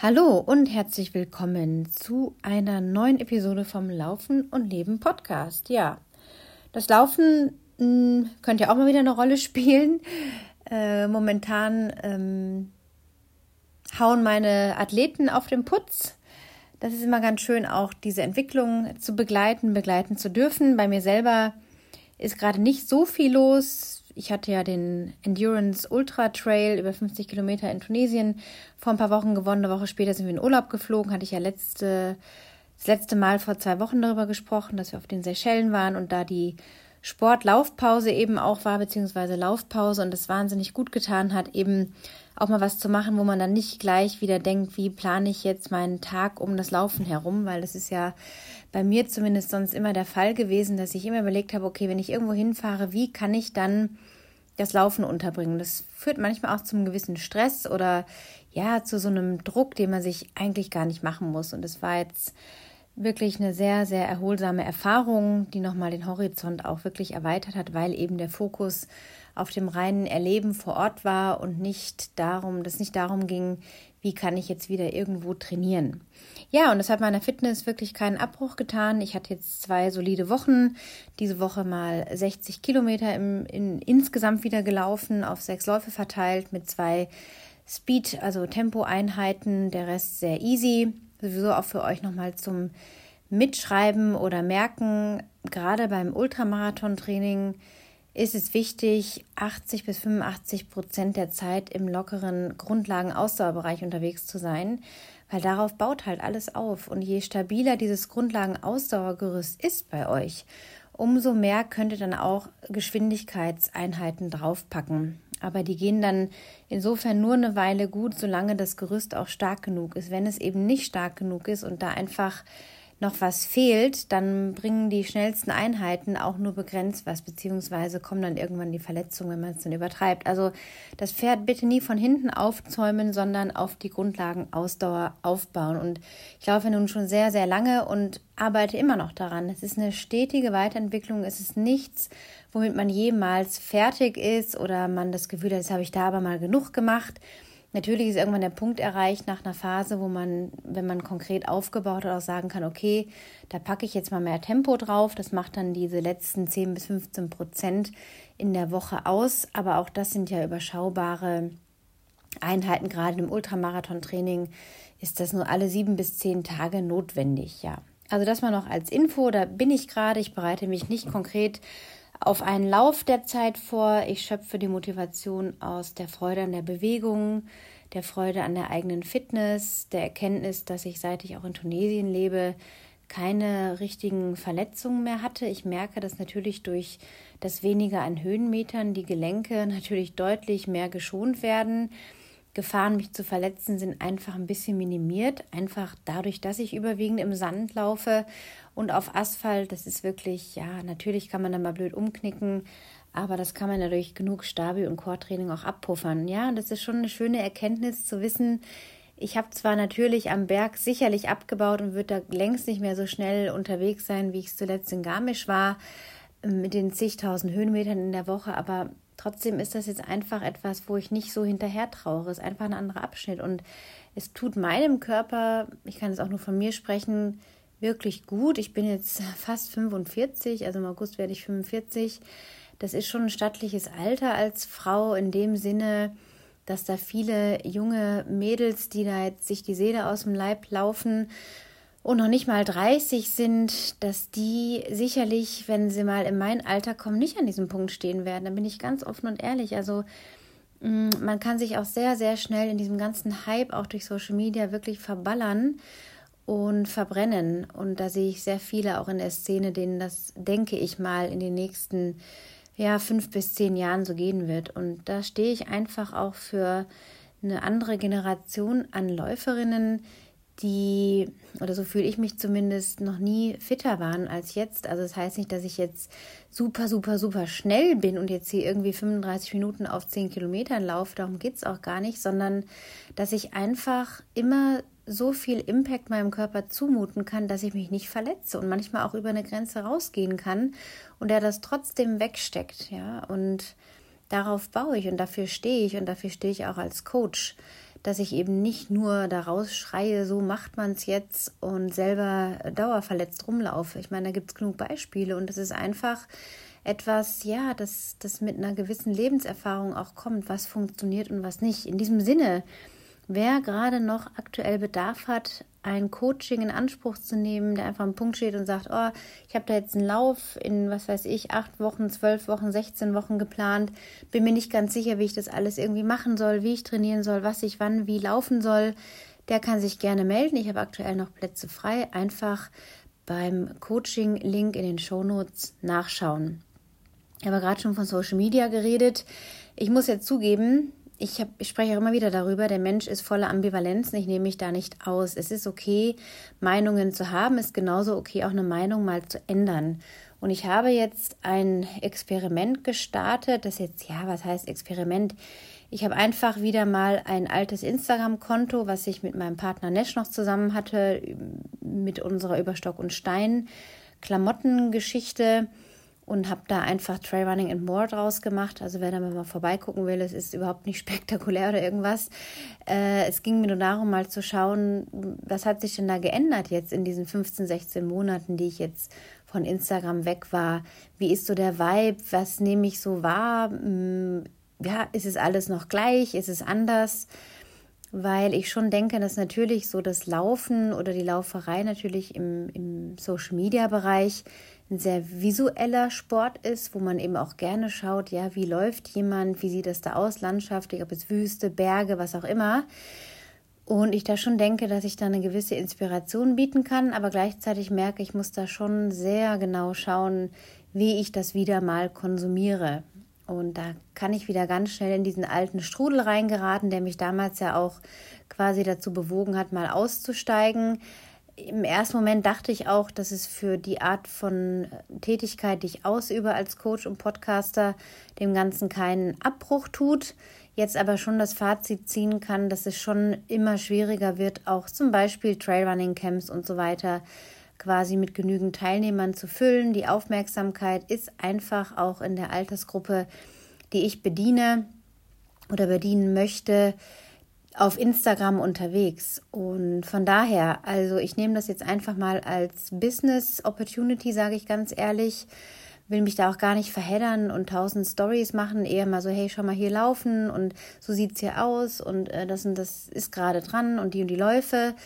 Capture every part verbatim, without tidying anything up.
Hallo und herzlich willkommen zu einer neuen Episode vom Laufen und Leben Podcast. Ja, das Laufen mh, könnte ja auch mal wieder eine Rolle spielen. Äh, momentan ähm, hauen meine Athleten auf den Putz. Das ist immer ganz schön, auch diese Entwicklung zu begleiten, begleiten zu dürfen. Bei mir selber ist gerade nicht so viel los. Ich hatte ja den Endurance Ultra Trail über fünfzig Kilometer in Tunesien vor ein paar Wochen gewonnen. Eine Woche später sind wir in Urlaub geflogen. Hatte ich ja letzte, das letzte Mal vor zwei Wochen darüber gesprochen, dass wir auf den Seychellen waren und da die Sport-Laufpause eben auch war, beziehungsweise Laufpause und es wahnsinnig gut getan hat, eben auch mal was zu machen, wo man dann nicht gleich wieder denkt, wie plane ich jetzt meinen Tag um das Laufen herum, weil das ist ja bei mir zumindest sonst immer der Fall gewesen, dass ich immer überlegt habe, okay, wenn ich irgendwo hinfahre, wie kann ich dann das Laufen unterbringen? Das führt manchmal auch zum gewissen Stress oder ja, zu so einem Druck, den man sich eigentlich gar nicht machen muss. Und das war jetzt wirklich eine sehr, sehr erholsame Erfahrung, die nochmal den Horizont auch wirklich erweitert hat, weil eben der Fokus auf dem reinen Erleben vor Ort war und nicht darum, dass nicht darum ging, wie kann ich jetzt wieder irgendwo trainieren. Ja, und das hat meiner Fitness wirklich keinen Abbruch getan. Ich hatte jetzt zwei solide Wochen. Diese Woche mal sechzig Kilometer im, in, insgesamt wieder gelaufen, auf sechs Läufe verteilt mit zwei Speed, also Tempoeinheiten, der Rest sehr easy. Sowieso auch für euch nochmal zum Mitschreiben oder Merken, gerade beim Ultramarathon-Training ist es wichtig, achtzig bis fünfundachtzig Prozent der Zeit im lockeren Grundlagen-Ausdauerbereich unterwegs zu sein, weil darauf baut halt alles auf. Und je stabiler dieses Grundlagen-Ausdauergerüst ist bei euch, umso mehr könnt ihr dann auch Geschwindigkeitseinheiten draufpacken. Aber die gehen dann insofern nur eine Weile gut, solange das Gerüst auch stark genug ist. Wenn es eben nicht stark genug ist und da einfach noch was fehlt, dann bringen die schnellsten Einheiten auch nur begrenzt was, beziehungsweise kommen dann irgendwann die Verletzungen, wenn man es dann übertreibt. Also das Pferd bitte nie von hinten aufzäumen, sondern auf die Grundlagen Ausdauer aufbauen. Und ich laufe nun schon sehr, sehr lange und arbeite immer noch daran. Es ist eine stetige Weiterentwicklung. Es ist nichts, womit man jemals fertig ist oder man das Gefühl hat, das habe ich da aber mal genug gemacht. Natürlich ist irgendwann der Punkt erreicht nach einer Phase, wo man, wenn man konkret aufgebaut hat, auch sagen kann, okay, da packe ich jetzt mal mehr Tempo drauf. Das macht dann diese letzten zehn bis fünfzehn Prozent in der Woche aus. Aber auch das sind ja überschaubare Einheiten. Gerade im Ultramarathon-Training ist das nur alle sieben bis zehn Tage notwendig. Ja, also das mal noch als Info. Da bin ich gerade. Ich bereite mich nicht konkret auf einen Lauf derzeit vor. Ich schöpfe die Motivation aus der Freude an der Bewegung, der Freude an der eigenen Fitness, der Erkenntnis, dass ich, seit ich auch in Tunesien lebe, keine richtigen Verletzungen mehr hatte. Ich merke, dass natürlich durch das Weniger an Höhenmetern die Gelenke natürlich deutlich mehr geschont werden. Gefahren, mich zu verletzen, sind einfach ein bisschen minimiert. Einfach dadurch, dass ich überwiegend im Sand laufe und auf Asphalt. Das ist wirklich, ja, natürlich kann man da mal blöd umknicken, aber das kann man ja durch genug Stabi- und Core-Training auch abpuffern. Ja, und das ist schon eine schöne Erkenntnis zu wissen. Ich habe zwar natürlich am Berg sicherlich abgebaut und würde da längst nicht mehr so schnell unterwegs sein, wie ich es zuletzt in Garmisch war, mit den zigtausend Höhenmetern in der Woche, aber trotzdem ist das jetzt einfach etwas, wo ich nicht so hinterher trauere. Es ist einfach ein anderer Abschnitt und es tut meinem Körper, ich kann jetzt auch nur von mir sprechen, wirklich gut. Ich bin jetzt fast fünfundvierzig, also im August werde ich fünfundvierzig. Das ist schon ein stattliches Alter als Frau in dem Sinne, dass da viele junge Mädels, die da jetzt sich die Seele aus dem Leib laufen und noch nicht mal dreißig sind, dass die sicherlich, wenn sie mal in mein Alter kommen, nicht an diesem Punkt stehen werden. Da bin ich ganz offen und ehrlich. Also man kann sich auch sehr, sehr schnell in diesem ganzen Hype, auch durch Social Media, wirklich verballern und verbrennen. Und da sehe ich sehr viele auch in der Szene, denen das, denke ich mal, in den nächsten ja, fünf bis zehn Jahren so gehen wird. Und da stehe ich einfach auch für eine andere Generation an Läuferinnen, die, oder so fühle ich mich zumindest, noch nie fitter waren als jetzt. Also das heißt nicht, dass ich jetzt super, super, super schnell bin und jetzt hier irgendwie fünfunddreißig Minuten auf zehn Kilometern laufe, darum geht es auch gar nicht, sondern dass ich einfach immer so viel Impact meinem Körper zumuten kann, dass ich mich nicht verletze und manchmal auch über eine Grenze rausgehen kann und der das trotzdem wegsteckt, ja, und darauf baue ich und dafür stehe ich und dafür stehe ich auch als Coach, dass ich eben nicht nur daraus schreie, so macht man es jetzt und selber dauerverletzt rumlaufe. Ich meine, da gibt es genug Beispiele und das ist einfach etwas, ja, das, das mit einer gewissen Lebenserfahrung auch kommt, was funktioniert und was nicht. In diesem Sinne, wer gerade noch aktuell Bedarf hat, ein Coaching in Anspruch zu nehmen, der einfach am Punkt steht und sagt, oh, ich habe da jetzt einen Lauf in, was weiß ich, acht Wochen, zwölf Wochen, sechzehn Wochen geplant, bin mir nicht ganz sicher, wie ich das alles irgendwie machen soll, wie ich trainieren soll, was ich wann wie laufen soll, der kann sich gerne melden. Ich habe aktuell noch Plätze frei. Einfach beim Coaching-Link in den Shownotes nachschauen. Ich habe gerade schon von Social Media geredet. Ich muss jetzt zugeben, ich, hab, ich spreche auch immer wieder darüber, der Mensch ist voller Ambivalenzen, ich nehme mich da nicht aus. Es ist okay, Meinungen zu haben, ist genauso okay, auch eine Meinung mal zu ändern. Und ich habe jetzt ein Experiment gestartet, das jetzt, ja, was heißt Experiment? Ich habe einfach wieder mal ein altes Instagram-Konto, was ich mit meinem Partner Nesch noch zusammen hatte, mit unserer Überstock- und Stein-Klamottengeschichte, und habe da einfach Trailrunning and More draus gemacht. Also wer da mal vorbeigucken will, es ist überhaupt nicht spektakulär oder irgendwas. Äh, es ging mir nur darum, mal zu schauen, was hat sich denn da geändert jetzt in diesen fünfzehn, sechzehn Monaten, die ich jetzt von Instagram weg war. Wie ist so der Vibe? Was nehme ich so wahr? Ja, ist es alles noch gleich? Ist es anders? Weil ich schon denke, dass natürlich so das Laufen oder die Lauferei natürlich im, im Social-Media-Bereich ein sehr visueller Sport ist, wo man eben auch gerne schaut, ja, wie läuft jemand, wie sieht das da aus, landschaftlich, ob es Wüste, Berge, was auch immer. Und ich da schon denke, dass ich da eine gewisse Inspiration bieten kann, aber gleichzeitig merke, ich muss da schon sehr genau schauen, wie ich das wieder mal konsumiere. Und da kann ich wieder ganz schnell in diesen alten Strudel reingeraten, der mich damals ja auch quasi dazu bewogen hat, mal auszusteigen. Im ersten Moment dachte ich auch, dass es für die Art von Tätigkeit, die ich ausübe als Coach und Podcaster, dem Ganzen keinen Abbruch tut. Jetzt aber schon das Fazit ziehen kann, dass es schon immer schwieriger wird, auch zum Beispiel Trailrunning-Camps und so weiter quasi mit genügend Teilnehmern zu füllen. Die Aufmerksamkeit ist einfach auch in der Altersgruppe, die ich bediene oder bedienen möchte, auf Instagram unterwegs. Und von daher, also ich nehme das jetzt einfach mal als Business Opportunity, sage ich ganz ehrlich, will mich da auch gar nicht verheddern und tausend Stories machen, eher mal so, hey, schau mal hier laufen und so sieht's hier aus und äh, das und das ist gerade dran und die und die Läufe.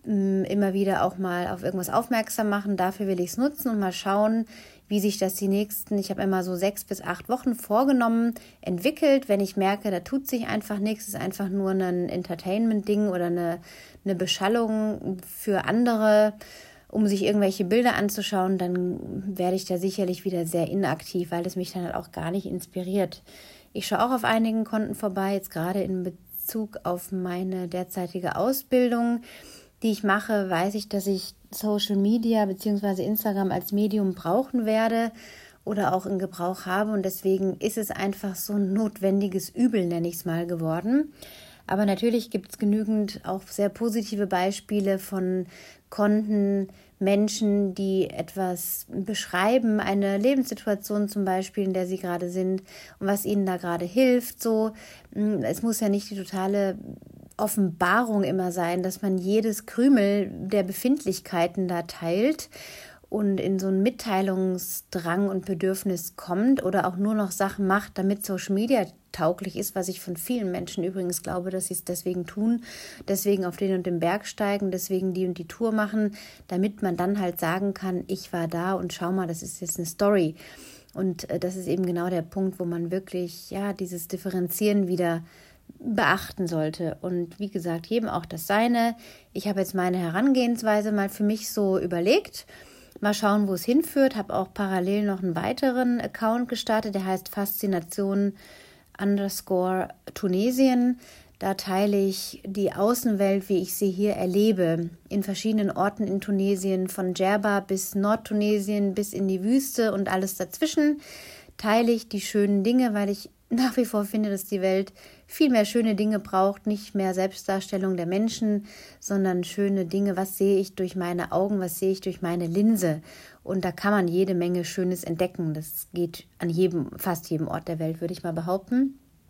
Immer wieder auch mal auf irgendwas aufmerksam machen. Dafür will ich es nutzen und mal schauen, wie sich das die nächsten, ich habe immer so sechs bis acht Wochen vorgenommen, entwickelt. Wenn ich merke, da tut sich einfach nichts, ist einfach nur ein Entertainment-Ding oder eine, eine Beschallung für andere, um sich irgendwelche Bilder anzuschauen, dann werde ich da sicherlich wieder sehr inaktiv, weil es mich dann halt auch gar nicht inspiriert. Ich schaue auch auf einigen Konten vorbei, jetzt gerade in Bezug auf meine derzeitige Ausbildung, die ich mache, weiß ich, dass ich Social Media bzw. Instagram als Medium brauchen werde oder auch in Gebrauch habe. Und deswegen ist es einfach so ein notwendiges Übel, nenne ich es mal, geworden. Aber natürlich gibt es genügend auch sehr positive Beispiele von Konten, Menschen, die etwas beschreiben, eine Lebenssituation zum Beispiel, in der sie gerade sind und was ihnen da gerade hilft. So, es muss ja nicht die totale Offenbarung immer sein, dass man jedes Krümel der Befindlichkeiten da teilt und in so einen Mitteilungsdrang und Bedürfnis kommt oder auch nur noch Sachen macht, damit Social Media tauglich ist, was ich von vielen Menschen übrigens glaube, dass sie es deswegen tun, deswegen auf den und den Berg steigen, deswegen die und die Tour machen, damit man dann halt sagen kann, ich war da und schau mal, das ist jetzt eine Story. Und das ist eben genau der Punkt, wo man wirklich, ja, dieses Differenzieren wieder beachten sollte. Und wie gesagt, jedem auch das Seine. Ich habe jetzt meine Herangehensweise mal für mich so überlegt. Mal schauen, wo es hinführt. Habe auch parallel noch einen weiteren Account gestartet, der heißt Faszination underscore Tunesien. Da teile ich die Außenwelt, wie ich sie hier erlebe, in verschiedenen Orten in Tunesien, von Djerba bis Nordtunesien bis in die Wüste und alles dazwischen. Teile ich die schönen Dinge, weil ich nach wie vor finde, dass die Welt viel mehr schöne Dinge braucht, nicht mehr Selbstdarstellung der Menschen, sondern schöne Dinge. Was sehe ich durch meine Augen, was sehe ich durch meine Linse? Und da kann man jede Menge Schönes entdecken. Das geht an jedem, fast jedem Ort der Welt, würde ich mal behaupten.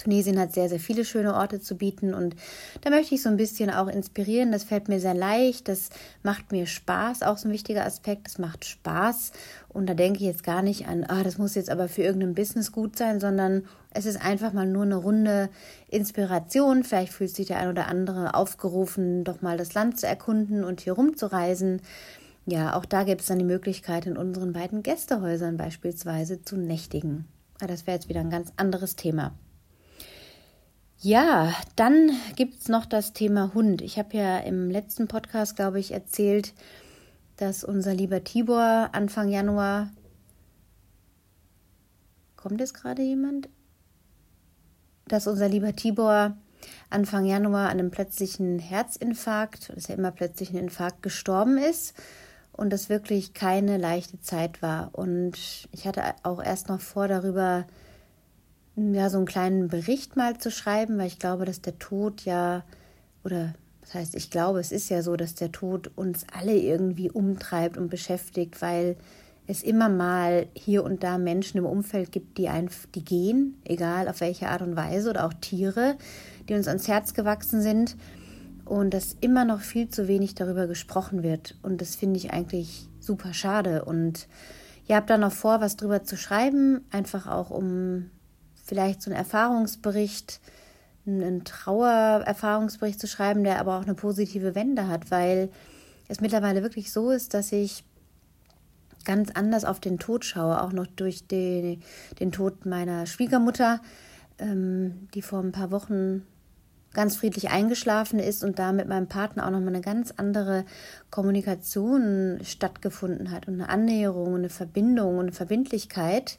Tunesien hat sehr, sehr viele schöne Orte zu bieten und da möchte ich so ein bisschen auch inspirieren. Das fällt mir sehr leicht, das macht mir Spaß, auch so ein wichtiger Aspekt, das macht Spaß und da denke ich jetzt gar nicht an, ah, das muss jetzt aber für irgendein Business gut sein, sondern es ist einfach mal nur eine runde Inspiration. Vielleicht fühlt sich der ein oder andere aufgerufen, doch mal das Land zu erkunden und hier rumzureisen. Ja, auch da gibt es dann die Möglichkeit, in unseren beiden Gästehäusern beispielsweise zu nächtigen. Aber das wäre jetzt wieder ein ganz anderes Thema. Ja, dann gibt es noch das Thema Hund. Ich habe ja im letzten Podcast, glaube ich, erzählt, dass unser lieber Tibor Anfang Januar... Kommt jetzt gerade jemand? Dass unser lieber Tibor Anfang Januar an einem plötzlichen Herzinfarkt, das ist ja immer plötzlich ein Infarkt, gestorben ist und das wirklich keine leichte Zeit war. Und ich hatte auch erst noch vor, darüber ja so einen kleinen Bericht mal zu schreiben, weil ich glaube, dass der Tod ja, oder das heißt, ich glaube, es ist ja so, dass der Tod uns alle irgendwie umtreibt und beschäftigt, weil es immer mal hier und da Menschen im Umfeld gibt, die, ein, die gehen, egal auf welche Art und Weise, oder auch Tiere, die uns ans Herz gewachsen sind und dass immer noch viel zu wenig darüber gesprochen wird und das finde ich eigentlich super schade und ihr habt da noch vor, was drüber zu schreiben, einfach auch um vielleicht so einen Erfahrungsbericht, einen Trauererfahrungsbericht zu schreiben, der aber auch eine positive Wende hat, weil es mittlerweile wirklich so ist, dass ich ganz anders auf den Tod schaue, auch noch durch den, den Tod meiner Schwiegermutter, ähm, die vor ein paar Wochen ganz friedlich eingeschlafen ist und da mit meinem Partner auch nochmal eine ganz andere Kommunikation stattgefunden hat und eine Annäherung, eine Verbindung und eine Verbindlichkeit,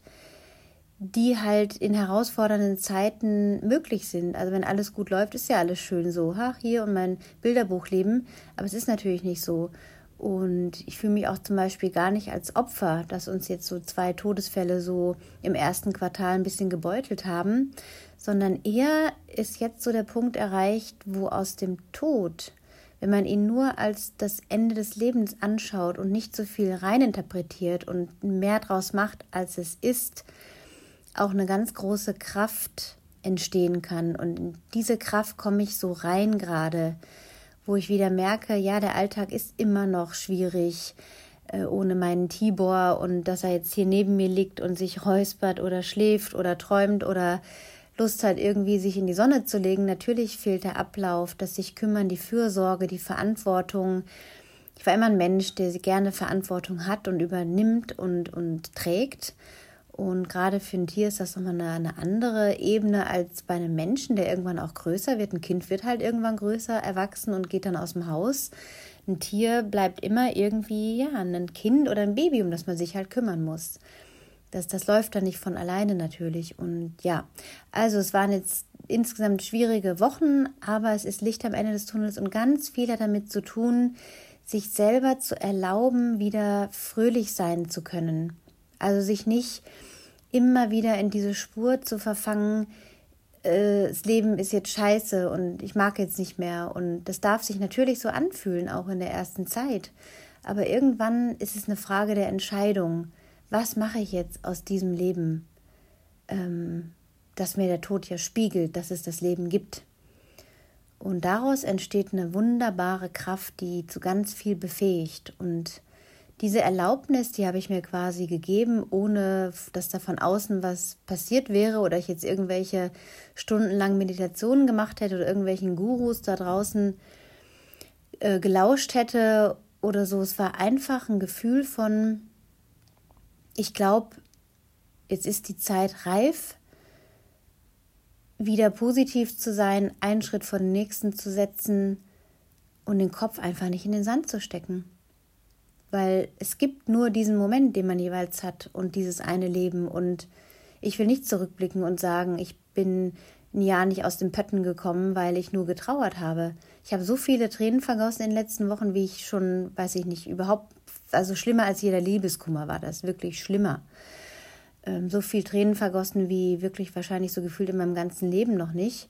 die halt in herausfordernden Zeiten möglich sind. Also wenn alles gut läuft, ist ja alles schön so. Ha, hier und mein Bilderbuch leben, aber es ist natürlich nicht so. Und ich fühle mich auch zum Beispiel gar nicht als Opfer, dass uns jetzt so zwei Todesfälle so im ersten Quartal ein bisschen gebeutelt haben, sondern eher ist jetzt so der Punkt erreicht, wo aus dem Tod, wenn man ihn nur als das Ende des Lebens anschaut und nicht so viel reininterpretiert und mehr draus macht, als es ist, auch eine ganz große Kraft entstehen kann. Und in diese Kraft komme ich so rein gerade, wo ich wieder merke, ja, der Alltag ist immer noch schwierig äh, ohne meinen Tibor und dass er jetzt hier neben mir liegt und sich räuspert oder schläft oder träumt oder Lust hat, irgendwie sich in die Sonne zu legen. Natürlich fehlt der Ablauf, das sich kümmern, die Fürsorge, die Verantwortung. Ich war immer ein Mensch, der gerne Verantwortung hat und übernimmt und, und trägt. Und gerade für ein Tier ist das nochmal eine, eine andere Ebene als bei einem Menschen, der irgendwann auch größer wird. Ein Kind wird halt irgendwann größer, erwachsen und geht dann aus dem Haus. Ein Tier bleibt immer irgendwie ja ein Kind oder ein Baby, um das man sich halt kümmern muss. Das, das läuft dann nicht von alleine natürlich. Und ja, also es waren jetzt insgesamt schwierige Wochen, aber es ist Licht am Ende des Tunnels und ganz viel hat damit zu tun, sich selber zu erlauben, wieder fröhlich sein zu können. Also sich nicht immer wieder in diese Spur zu verfangen, äh, das Leben ist jetzt scheiße und ich mag jetzt nicht mehr. Und das darf sich natürlich so anfühlen, auch in der ersten Zeit. Aber irgendwann ist es eine Frage der Entscheidung. Was mache ich jetzt aus diesem Leben, ähm, das mir der Tod ja spiegelt, dass es das Leben gibt? Und daraus entsteht eine wunderbare Kraft, die zu ganz viel befähigt. Und diese Erlaubnis, die habe ich mir quasi gegeben, ohne dass da von außen was passiert wäre oder ich jetzt irgendwelche stundenlangen Meditationen gemacht hätte oder irgendwelchen Gurus da draußen äh, gelauscht hätte oder so. Es war einfach ein Gefühl von, ich glaube, jetzt ist die Zeit reif, wieder positiv zu sein, einen Schritt vor den nächsten zu setzen und den Kopf einfach nicht in den Sand zu stecken. Weil es gibt nur diesen Moment, den man jeweils hat und dieses eine Leben. Und ich will nicht zurückblicken und sagen, ich bin ein Jahr nicht aus den Pötten gekommen, weil ich nur getrauert habe. Ich habe so viele Tränen vergossen in den letzten Wochen, wie ich schon, weiß ich nicht, überhaupt, also schlimmer als jeder Liebeskummer war das, wirklich schlimmer. Ähm, so viel Tränen vergossen, wie wirklich wahrscheinlich so gefühlt in meinem ganzen Leben noch nicht.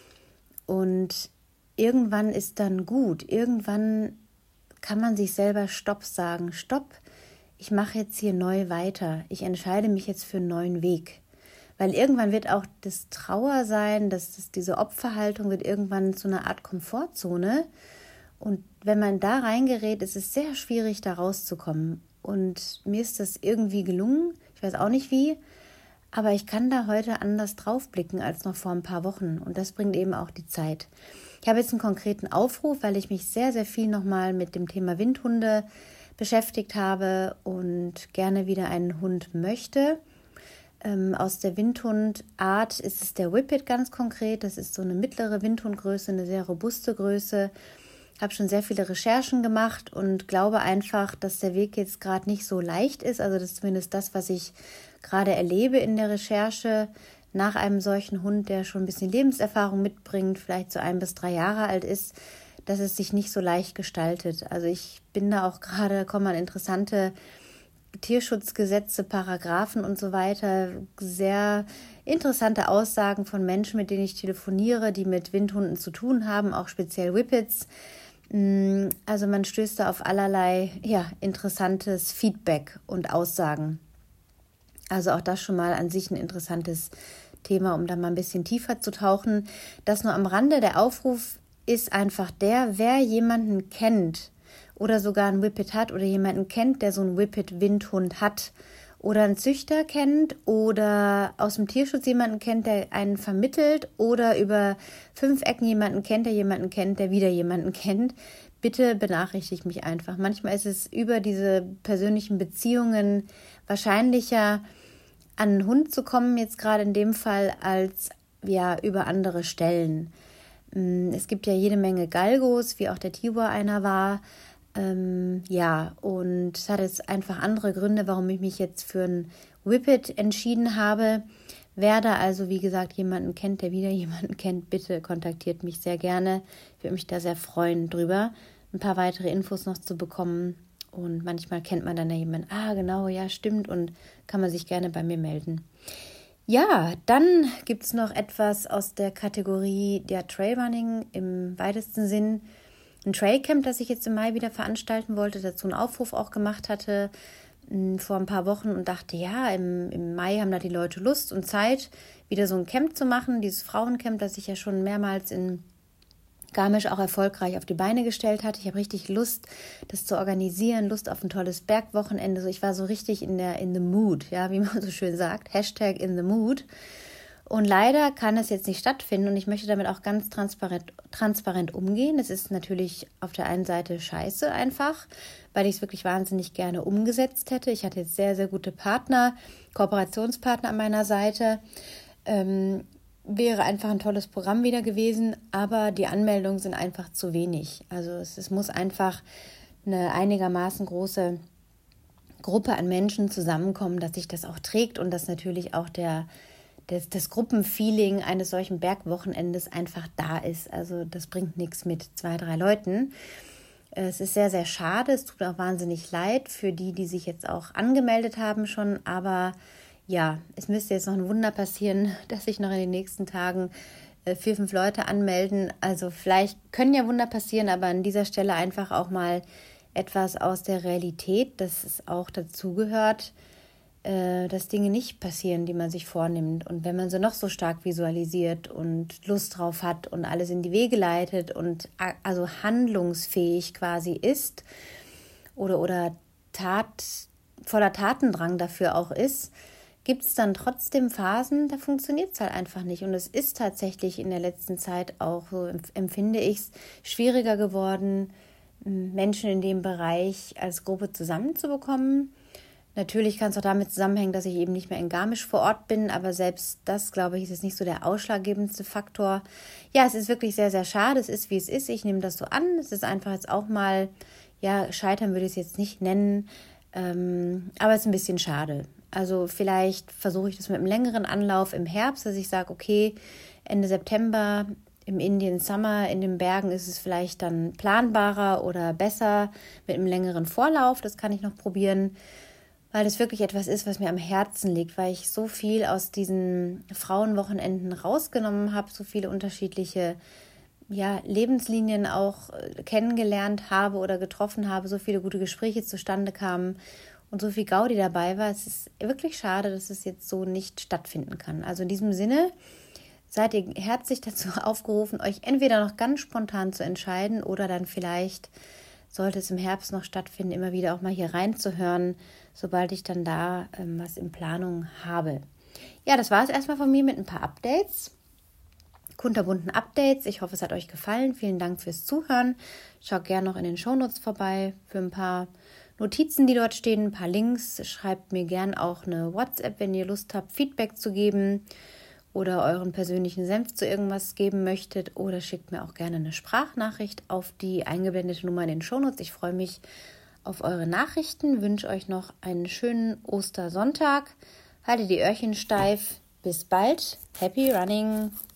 Und irgendwann ist dann gut, irgendwann kann man sich selber Stopp sagen. Stopp, ich mache jetzt hier neu weiter. Ich entscheide mich jetzt für einen neuen Weg. Weil irgendwann wird auch das Trauersein, das, das, diese Opferhaltung wird irgendwann zu einer Art Komfortzone. Und wenn man da reingerät, ist es sehr schwierig, da rauszukommen. Und mir ist das irgendwie gelungen. Ich weiß auch nicht wie, aber ich kann da heute anders drauf blicken als noch vor ein paar Wochen. Und das bringt eben auch die Zeit. Ich habe jetzt einen konkreten Aufruf, weil ich mich sehr, sehr viel nochmal mit dem Thema Windhunde beschäftigt habe und gerne wieder einen Hund möchte. Ähm, aus der Windhundart ist es der Whippet ganz konkret. Das ist so eine mittlere Windhundgröße, eine sehr robuste Größe. Ich habe schon sehr viele Recherchen gemacht und glaube einfach, dass der Weg jetzt gerade nicht so leicht ist. Also das ist zumindest das, was ich gerade erlebe in der Recherche nach einem solchen Hund, der schon ein bisschen Lebenserfahrung mitbringt, vielleicht so ein bis drei Jahre alt ist, dass es sich nicht so leicht gestaltet. Also ich bin da auch gerade, kommen an interessante Tierschutzgesetze, Paragraphen und so weiter, sehr interessante Aussagen von Menschen, mit denen ich telefoniere, die mit Windhunden zu tun haben, auch speziell Whippets. Also man stößt da auf allerlei ja, interessantes Feedback und Aussagen. Also auch das schon mal an sich ein interessantes Thema, um da mal ein bisschen tiefer zu tauchen. Das nur am Rande. Der Aufruf ist einfach der, wer jemanden kennt oder sogar einen Whippet hat oder jemanden kennt, der so einen Whippet-Windhund hat oder einen Züchter kennt oder aus dem Tierschutz jemanden kennt, der einen vermittelt oder über fünf Ecken jemanden kennt, der jemanden kennt, der wieder jemanden kennt, bitte benachrichtigt mich einfach. Manchmal ist es über diese persönlichen Beziehungen wahrscheinlicher, an einen Hund zu kommen, jetzt gerade in dem Fall, als ja über andere Stellen. Es gibt ja jede Menge Galgos, wie auch der Tibor einer war. Ähm, ja, und es hat jetzt einfach andere Gründe, warum ich mich jetzt für ein Whippet entschieden habe. Wer da also, wie gesagt, jemanden kennt, der wieder jemanden kennt, bitte kontaktiert mich sehr gerne. Ich würde mich da sehr freuen drüber, ein paar weitere Infos noch zu bekommen. Und manchmal kennt man dann ja jemanden, ah genau, ja stimmt, und kann man sich gerne bei mir melden. Ja, dann gibt es noch etwas aus der Kategorie der Trailrunning im weitesten Sinn. Ein Trailcamp, das ich jetzt im Mai wieder veranstalten wollte, dazu einen Aufruf auch gemacht hatte mh, vor ein paar Wochen und dachte, ja, im, im Mai haben da die Leute Lust und Zeit, wieder so ein Camp zu machen, dieses Frauencamp, das ich ja schon mehrmals in Garmisch auch erfolgreich auf die Beine gestellt hatte. Ich habe richtig Lust, das zu organisieren, Lust auf ein tolles Bergwochenende. So, ich war so richtig in der in the mood, ja, wie man so schön sagt, Hashtag in the mood. Und leider kann es jetzt nicht stattfinden und ich möchte damit auch ganz transparent, transparent umgehen. Es ist natürlich auf der einen Seite scheiße einfach, weil ich es wirklich wahnsinnig gerne umgesetzt hätte. Ich hatte jetzt sehr, sehr gute Partner, Kooperationspartner an meiner Seite. Ähm, wäre einfach ein tolles Programm wieder gewesen, aber die Anmeldungen sind einfach zu wenig. Also es, es muss einfach eine einigermaßen große Gruppe an Menschen zusammenkommen, dass sich das auch trägt und dass natürlich auch der Das, das Gruppenfeeling eines solchen Bergwochenendes einfach da ist. Also das bringt nichts mit zwei, drei Leuten. Es ist sehr, sehr schade. Es tut auch wahnsinnig leid für die, die sich jetzt auch angemeldet haben schon. Aber ja, es müsste jetzt noch ein Wunder passieren, dass sich noch in den nächsten Tagen vier, fünf Leute anmelden. Also vielleicht können ja Wunder passieren, aber an dieser Stelle einfach auch mal etwas aus der Realität, dass es auch dazugehört, dass Dinge nicht passieren, die man sich vornimmt. Und wenn man sie noch so stark visualisiert und Lust drauf hat und alles in die Wege leitet und also handlungsfähig quasi ist oder, oder Tat, voller Tatendrang dafür auch ist, gibt es dann trotzdem Phasen, da funktioniert es halt einfach nicht. Und es ist tatsächlich in der letzten Zeit auch, so empfinde ich es, schwieriger geworden, Menschen in dem Bereich als Gruppe zusammenzubekommen. Natürlich kann es auch damit zusammenhängen, dass ich eben nicht mehr in Garmisch vor Ort bin, aber selbst das, glaube ich, ist jetzt nicht so der ausschlaggebendste Faktor. Ja, es ist wirklich sehr, sehr schade. Es ist, wie es ist. Ich nehme das so an. Es ist einfach jetzt auch mal, ja, scheitern würde ich es jetzt nicht nennen, ähm, aber es ist ein bisschen schade. Also vielleicht versuche ich das mit einem längeren Anlauf im Herbst, dass ich sage, okay, Ende September im Indian Summer in den Bergen ist es vielleicht dann planbarer oder besser mit einem längeren Vorlauf. Das kann ich noch probieren, weil das wirklich etwas ist, was mir am Herzen liegt, weil ich so viel aus diesen Frauenwochenenden rausgenommen habe, so viele unterschiedliche ja, Lebenslinien auch kennengelernt habe oder getroffen habe, so viele gute Gespräche zustande kamen und so viel Gaudi dabei war. Es ist wirklich schade, dass es jetzt so nicht stattfinden kann. Also in diesem Sinne seid ihr herzlich dazu aufgerufen, euch entweder noch ganz spontan zu entscheiden oder dann vielleicht, sollte es im Herbst noch stattfinden, immer wieder auch mal hier reinzuhören, sobald ich dann da ähm, was in Planung habe. Ja, das war es erstmal von mir mit ein paar Updates. Kunterbunten Updates. Ich hoffe, es hat euch gefallen. Vielen Dank fürs Zuhören. Schaut gerne noch in den Shownotes vorbei für ein paar Notizen, die dort stehen, ein paar Links. Schreibt mir gerne auch eine WhatsApp, wenn ihr Lust habt, Feedback zu geben oder euren persönlichen Senf zu irgendwas geben möchtet. Oder schickt mir auch gerne eine Sprachnachricht auf die eingeblendete Nummer in den Shownotes. Ich freue mich auf eure Nachrichten. Wünsche euch noch einen schönen Ostersonntag. Haltet die Öhrchen steif. Bis bald. Happy Running!